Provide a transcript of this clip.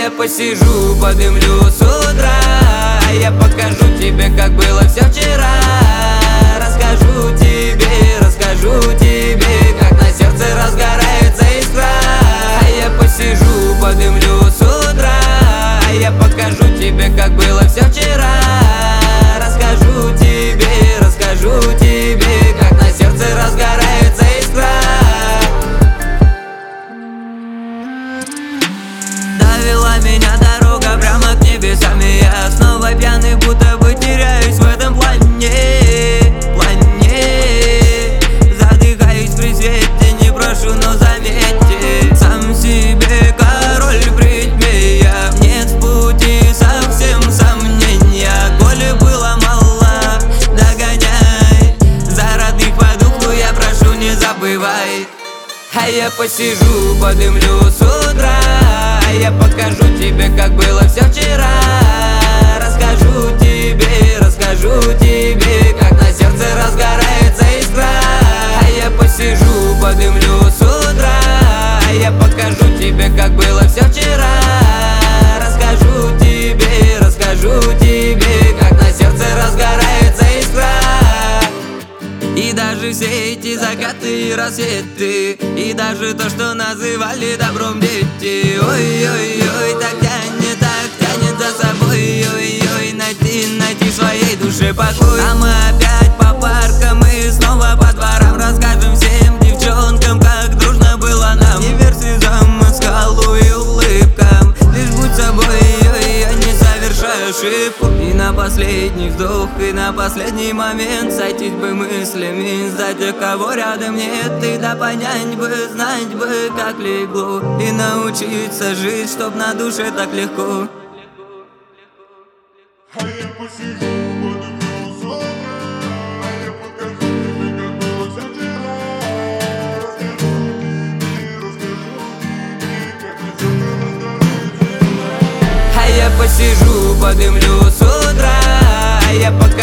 я посижу, подымлю с утра, а я покажу тебе, как было все вчера. Расскажу тебе, как на сердце разгорается искра. А я посижу, подымлю с утра, а я покажу тебе, как было все вчера. Расскажу тебе, как на сердце разгорается искра. Довела меня дорога прямо к небесам, и я снова пьяный, будто бы теряюсь в этом плане. Задыхаюсь при свете, не прошу, но заметьте, сам себе король в ритме я. Нет в пути совсем сомнения, боли было мало, догоняй. За родных по духу я прошу, не забывай. А я посижу, подымлю с утра, а я покажу тебе, как было все вчера. Расскажу тебе, как на сердце разгорается искра. А я посижу, подымлю с утра, а я покажу тебе, как было все вчера. Расскажу тебе, как на сердце разгорается искра. И даже все эти закаты и рассветы, и даже то, что называли добром дети. Ой-ой-ой, так тянет за собой. Ой-ой, найти в своей душе покой. А мы опять по паркам и снова по дворам расскажем всем девчонкам, как дружно было нам. Не верь слезам, скалу и улыбкам, лишь будь собой, ой-ой, не совершай ошибку. И на последний вздох, и на последний момент сойтись бы мыслями за тех, кого рядом нет. И да понять бы, знать бы, как легло, и научиться жить, чтоб на душе так легко. А я посижу, подымлю с утра, а я покажу тебе, как было все вчера. Расскажу тебе, как на сердце разгорается искра. А я посижу, подымлю с утра, а я покажу